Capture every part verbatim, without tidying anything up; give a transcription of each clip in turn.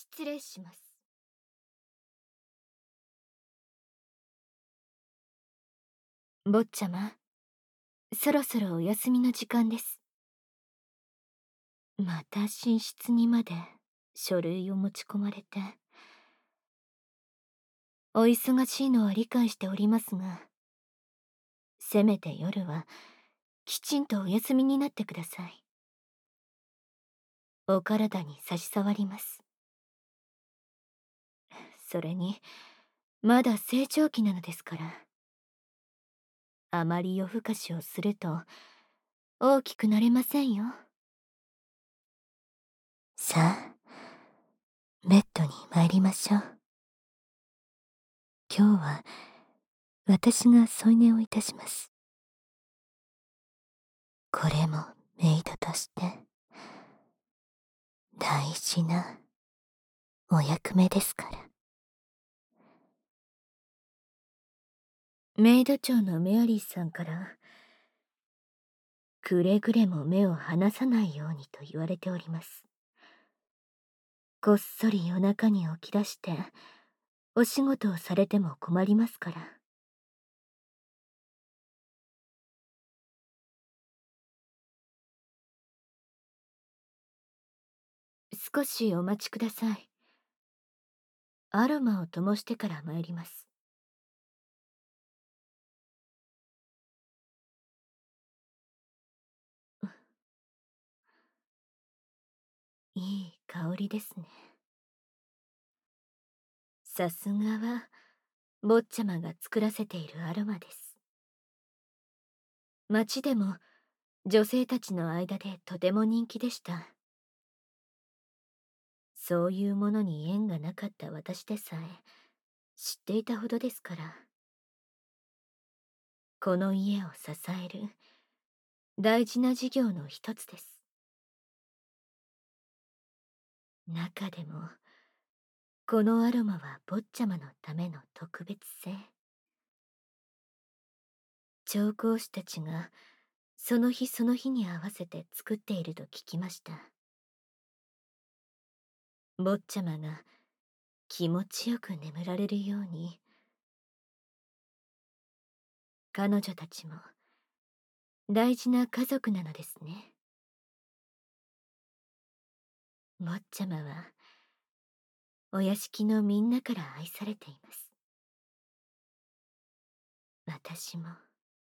失礼します。坊ちゃま、そろそろお休みの時間です。また寝室にまで書類を持ち込まれて。お忙しいのは理解しておりますが、せめて夜はきちんとお休みになってください。お体に差し障ります。それに、まだ成長期なのですから。あまり夜更かしをすると、大きくなれませんよ。 さあ、ベッドに参りましょう。今日は、私が添い寝をいたします。これもメイドとして、大事なお役目ですから。 メイド長のメアリーさんから、くれぐれも目を離さないようにと言われております。こっそり夜中に起き出して、お仕事をされても困りますから。少しお待ちください。アロマを灯してから参ります。いい香りですね。さすがは、坊ちゃまが作らせているアロマです。街でも、女性たちの間でとても人気でした。そういうものに縁がなかった私でさえ、知っていたほどですから。この家を支える、大事な事業の一つです。中でも、このアロマは坊ちゃまのための特別性。調香師たちが、その日その日に合わせて作っていると聞きました。坊ちゃまが気持ちよく眠られるように。彼女たちも大事な家族なのですね。坊ちゃまはお屋敷のみんなから愛されています。私も。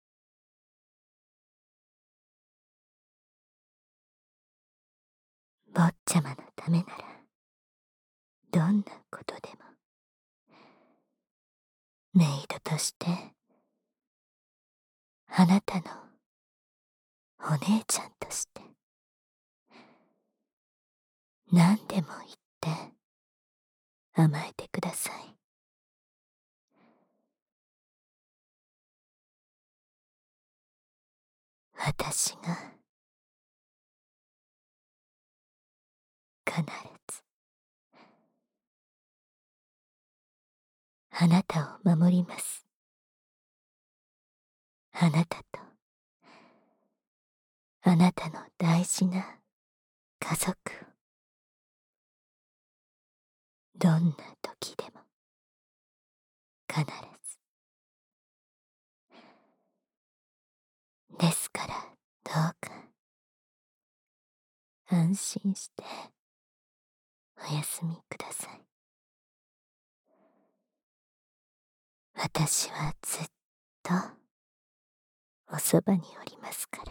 坊ちゃまのためなら、どんなことでも。メイドとして、あなたのお姉ちゃんとして、何でも言って甘えてください。私が必ずあなたを守ります。あなたとあなたの大事な家族を、どんな時でも必ず。ですからどうか安心してお休みください。私はずっとおそばにおりますから。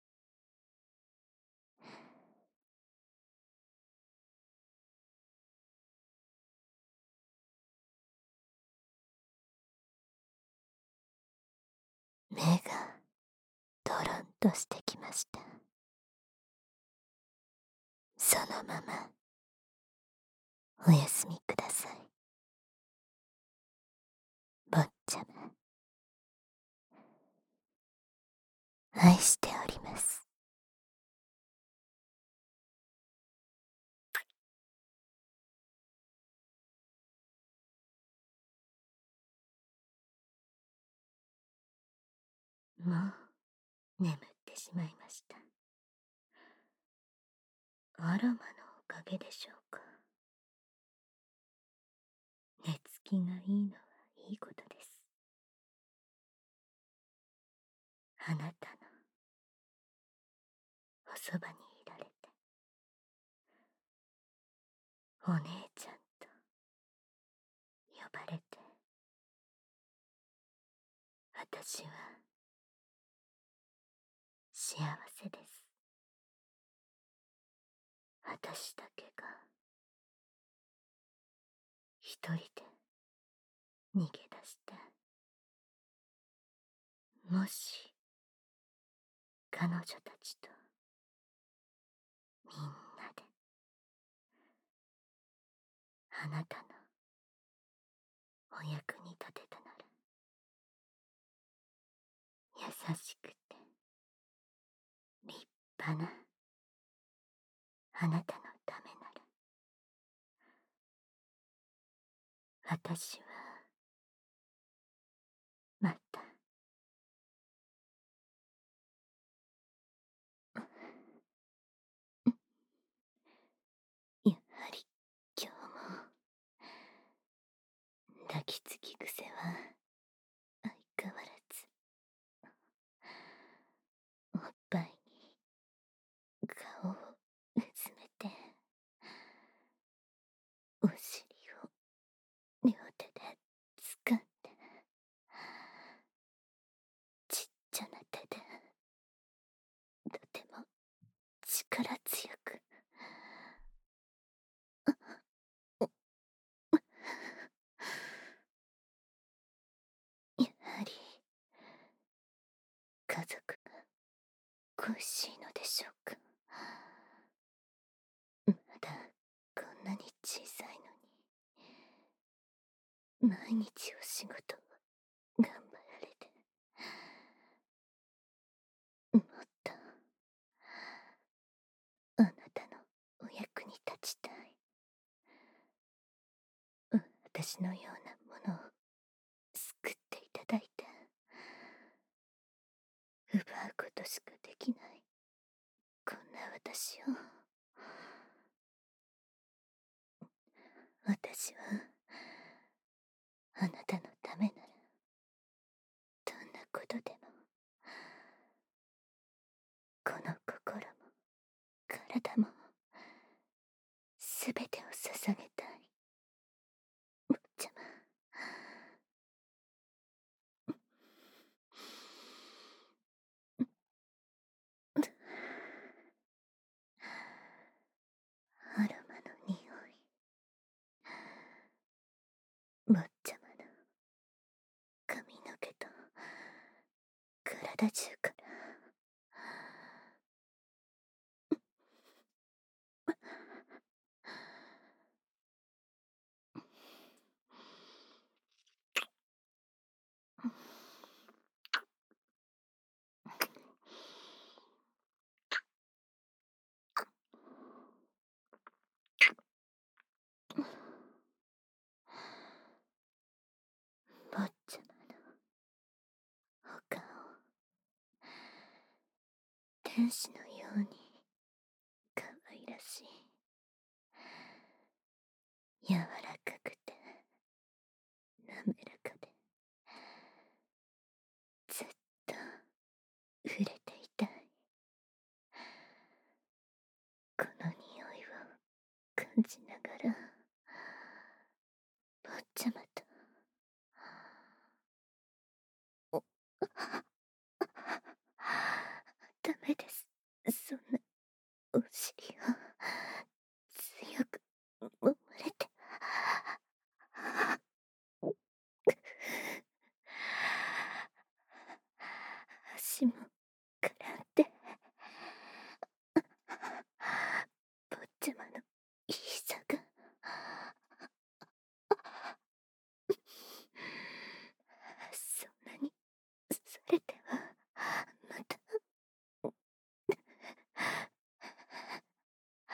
目がドロンとしてきました。そのままお休みください。坊ちゃま、愛しております。 もう眠ってしまいました。アロマのおかげでしょうか。 きがいいのはいいことです。あなたのおそばにいられて、お姉ちゃんと呼ばれて、私は幸せです。私だけが一人で逃げ出して、もし彼女たちとみんなであなたのお役に立てたなら、優しくて立派なあなたのためなら、私はまたやはり今日も抱きつき癖は相変わらず、おっぱいに顔をうずめて、お尻を両手で掴んで、ちっちゃな手でとても力強く、やはり家族が恋しいのでしょうか。まだこんなに小さいのに、毎日お仕事を頑張られて、もっとあなたのお役に立ちたい。私のようなものを救っていただいて、奪うことしかできないこんな私を、私はあなたのためならどんなことでも、この心も体もすべてを捧げたい。坊ちゃま、アロマの匂い、坊ちゃまの髪の毛と体中から、坊ちゃまのお顔、天使のように可愛らしい、柔らかくて滑らかで、ずっと触れていたい。この匂いを感じながら、坊ちゃまと、おダメです。そんなお尻を強く揉まれて、足も絡んで、坊ちゃまの膝が、そんなにされてはまた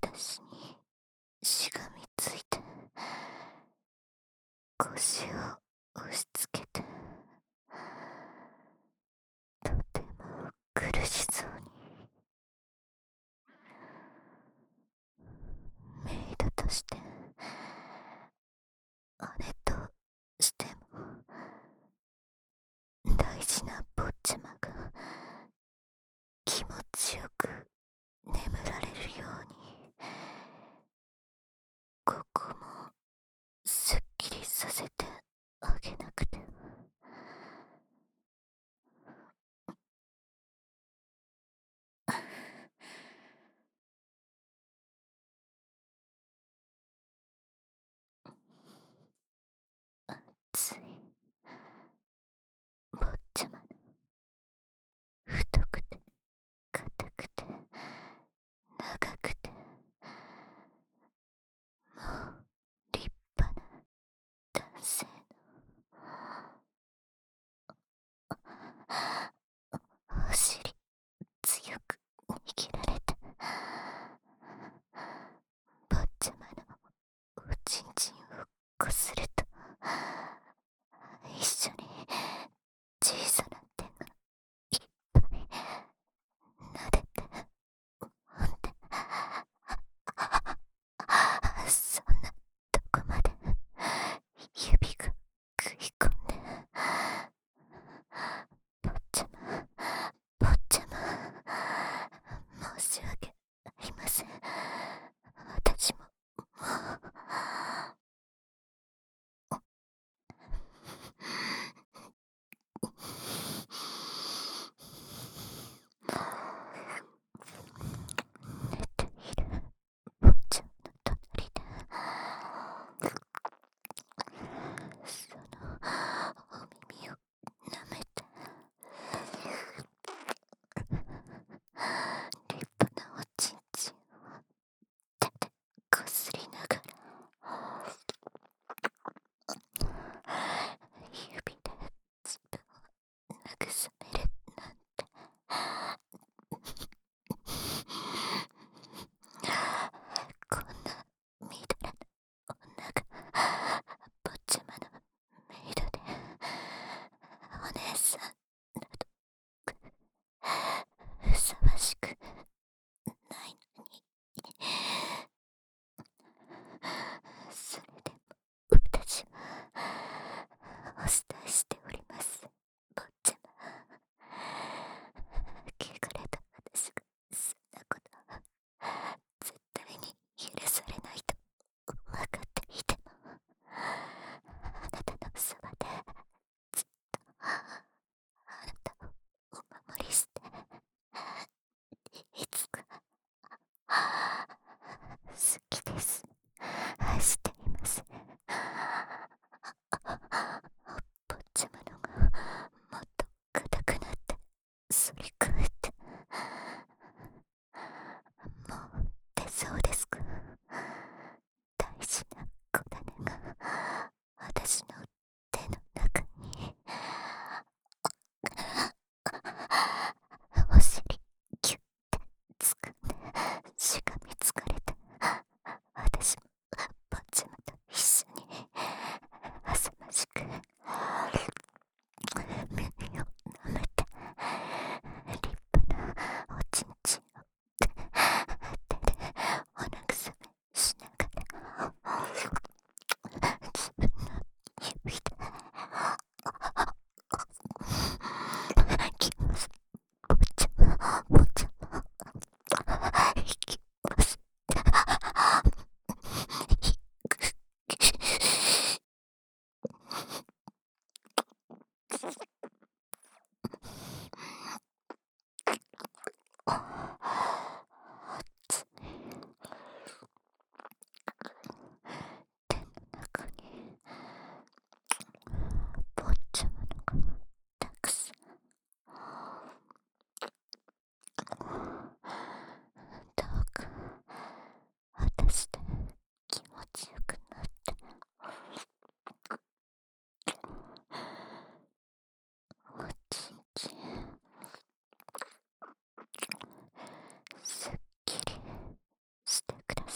私にしがみついて腰を押し付けて、とても苦しそうに。メイドとして姉としても大事な坊ちゃまが気持ちよく眠られるように、ここもすっきりさせてあげなくては。つい坊ちゃまの太くて硬くて長くて、もう立派な男性のお尻強く握られて、坊ちゃまのおちんちんをこすると、一緒に小さな手がいっぱい撫でて、ほんで、そんなとこまで指が食い込んで、坊ちゃま、坊ちゃま、申し訳ありません。私ももう寝ている坊ちゃまの隣で、そのお耳を舐めて、立派なおちんちんを手でこすりながら、指で自分を慰めるなんて、こんなみだらな女が坊ちゃまのメイドで、お姉さんなどふさわしくないのに。それでも私はお慕いしております、坊ちゃま。汚れた私がそんなこと絶対に許されないと分かっていても、あなたのそばでずっとあなたをお守りして、いつか好きです、愛しています。坊ちゃまのがもっと硬くなって反り返って、もう出そうですか。大事な小種が私の手の中に。お尻キュッて掴んでしがみつかれて、私も坊ちゃまと一緒に浅ましく耳を舐めて、立派なおちんちんを手でお慰めしながら、自分の指で息をす坊ちゃま、坊ちゃま、息を吸って手の中に坊ちゃまのがたくさん。どうか私で気持ちよくなって、おちんちんすっきりしてくだ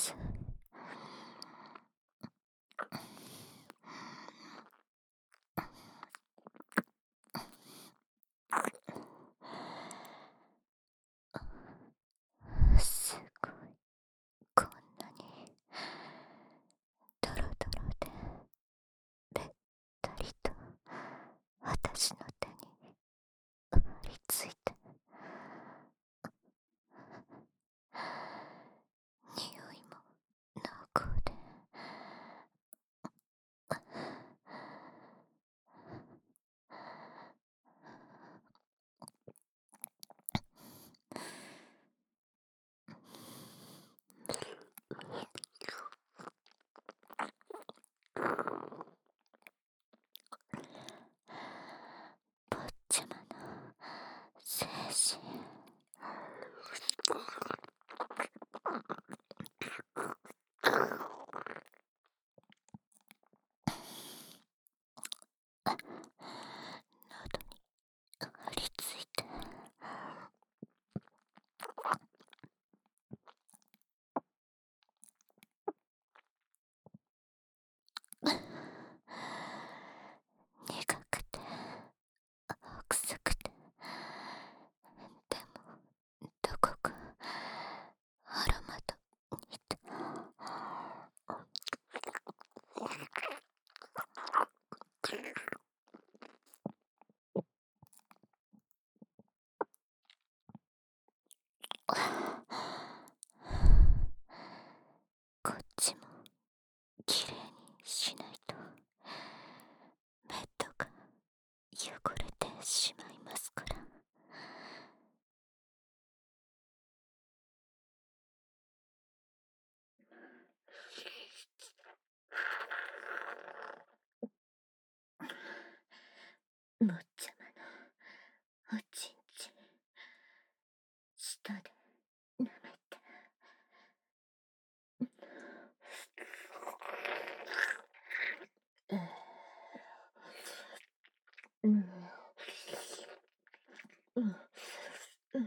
坊ちゃまの精神喉に張り付いて苦くて臭くて、でもどこかアロマと似てこっちもきれいにしないとベッドが汚れてしまいますから。 坊ちゃまのおちんちん舌で舐めて、うんうんうんうん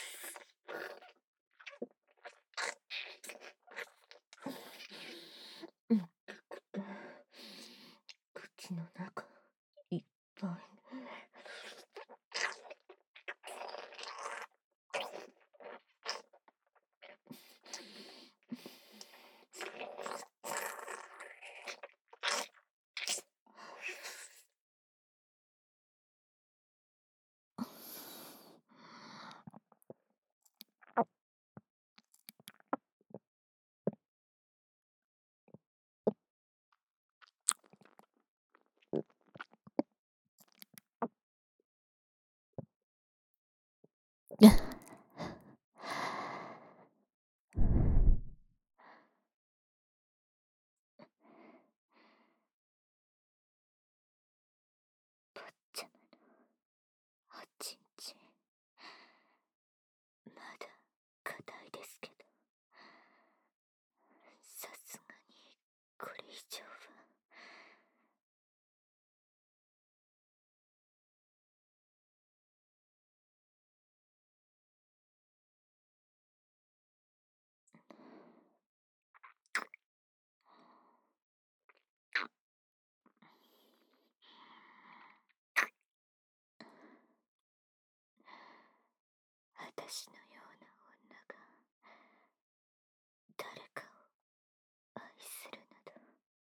うん、口の中いっぱい。坊ちゃまのおちんちんまだ硬いですけど、さすがにこれ以上は。私のような女が誰かを愛するなど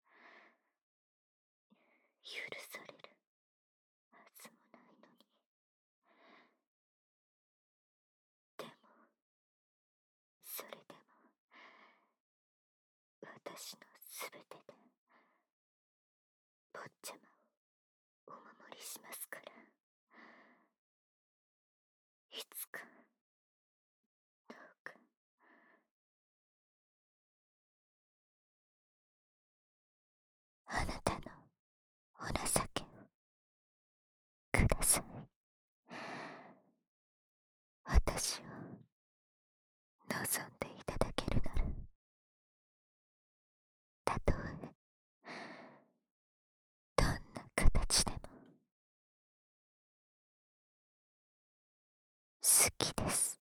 許されるはずもないのに。でもそれでも私のすべてで坊ちゃまをお守りしますから。いつかどうかあなたのお情けをください。私を望んでいただけるなら、たとえどんな形でも好きです。